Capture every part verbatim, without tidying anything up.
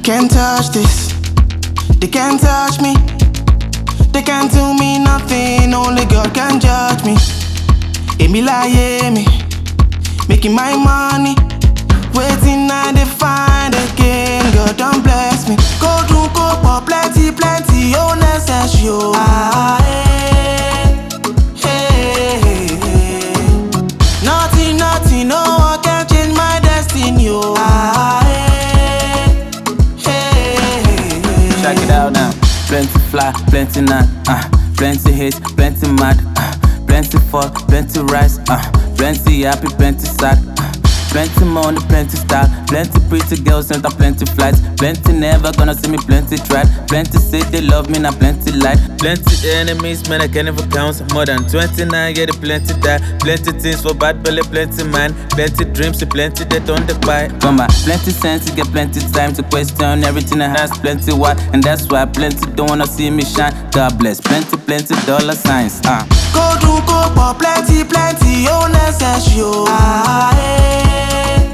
can't touch this, they can't touch me. They can't do me nothing, only God can judge me. Emi lie me, making my money, waiting I dey find again. God don't bless me. Go do go for plenty, plenty, oh necessary. Oh. Ah, hey, hey, hey, hey. Nothing, nothing, no one can change my destiny. Oh. Ah, hey, hey, hey, hey. Check it out now. Plenty fly, plenty not, uh, plenty hate, plenty mad, uh, plenty fall, plenty rise, uh, plenty happy, plenty sad, uh, plenty money, plenty style, plenty pretty girls and plenty flights, plenty never gonna see me, plenty tried, plenty say they love me, now plenty light, plenty enemies, man I can't even count, more than twenty-nine, yeah they plenty die, plenty things for bad belly, plenty mind, plenty dreams, plenty they don't buy. Come on, plenty sense, get plenty time to question everything I has, plenty what, and that's why plenty don't wanna see me shine. God bless, plenty, plenty dollar signs. Uh. Go do go for plenty, plenty, oh necessary. Oh. Ah, hey,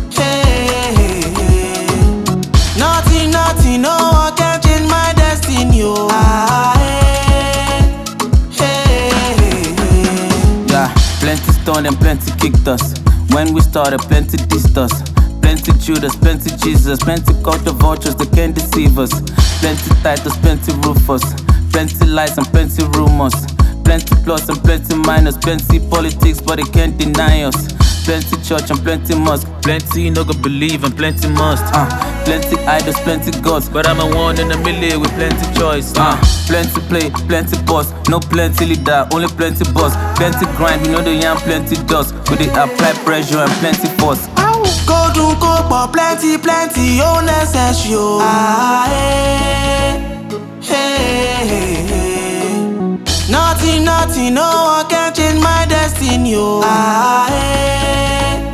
hey, hey, hey. Nothing, nothing, no one can change my destiny. Oh. Ah, hey, hey, hey, hey. Yeah, plenty stone and plenty kicked us. When we started, plenty dissed us. Plenty Judas, plenty Jesus, plenty caught the vultures, they can't deceive us. Plenty titles, plenty Rufus, plenty lies and plenty rumors. Plenty plus and plenty minus, plenty politics, but they can't deny us. Plenty church and plenty mosque, plenty no go believe and plenty must. Uh, plenty idols, plenty gods, but I'm a one in a million with plenty choice. Uh, plenty play, plenty boss, no plenty leader, only plenty boss. Plenty grind, we know the young plenty dust, but they apply pressure and plenty force. Go do go for plenty, plenty, oh necessary. Oh. Ah, hey, hey, hey, hey. Nothing, nothing, no one can change my destiny. Oh. Ah, hey,